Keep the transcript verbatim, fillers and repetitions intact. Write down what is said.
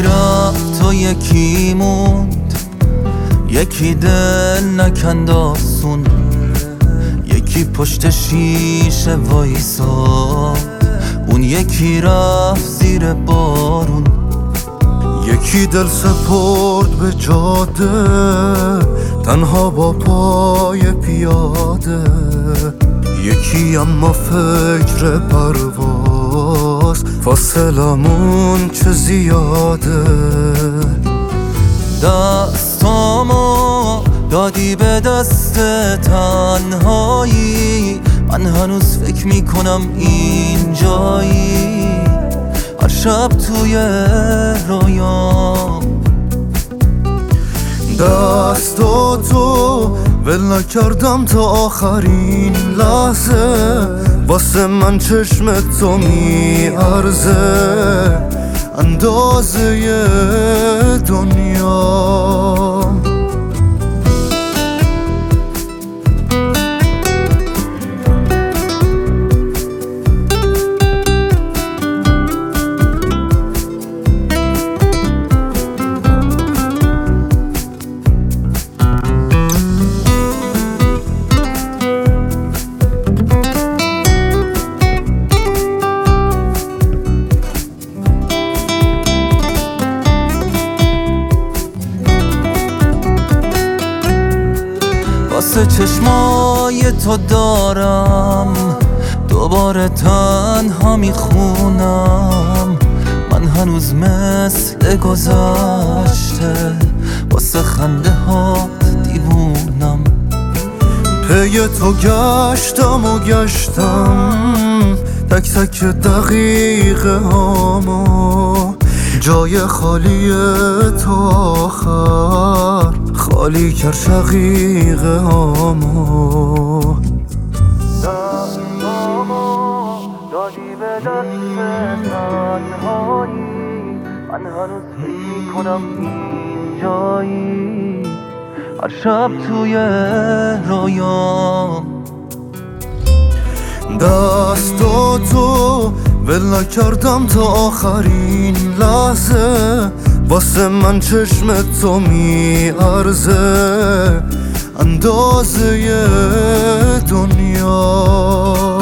رفت و یکی موند، یکی دل نکند آسون، یکی پشت شیشه وایساد، اون یکی رفت زیر بارون. یکی دل سپرد به جاده، تنها با پای پیاده. یکی اما فکر پرواز، فاصلمون چه زیاده. دستامو دادی به دست تنهایی، من هنوز فکر میکنم اینجایی، هر شب توی رویام. دستاتو ول نکردم تا آخرین لحظه، واسه من چشم تو میارزه اندازه دنیا. واسه چشمای تو دارم دوباره تنها میخونم، من هنوز مثل گذشته واسه خنده هات دیوونم. پی تو گشتم و گشتم تک تک دقیقه هامو، جای خالی تو آخر خالی کرد شقیقه هامو. دستامو دادی به دست تنهایی، من هنوز فکر میکنم اینجایی، هر شب توی رویام. دستاتو ول نکردم تا آخرین لحظه، واسه من چشم تو میارزه اندازه دنیا.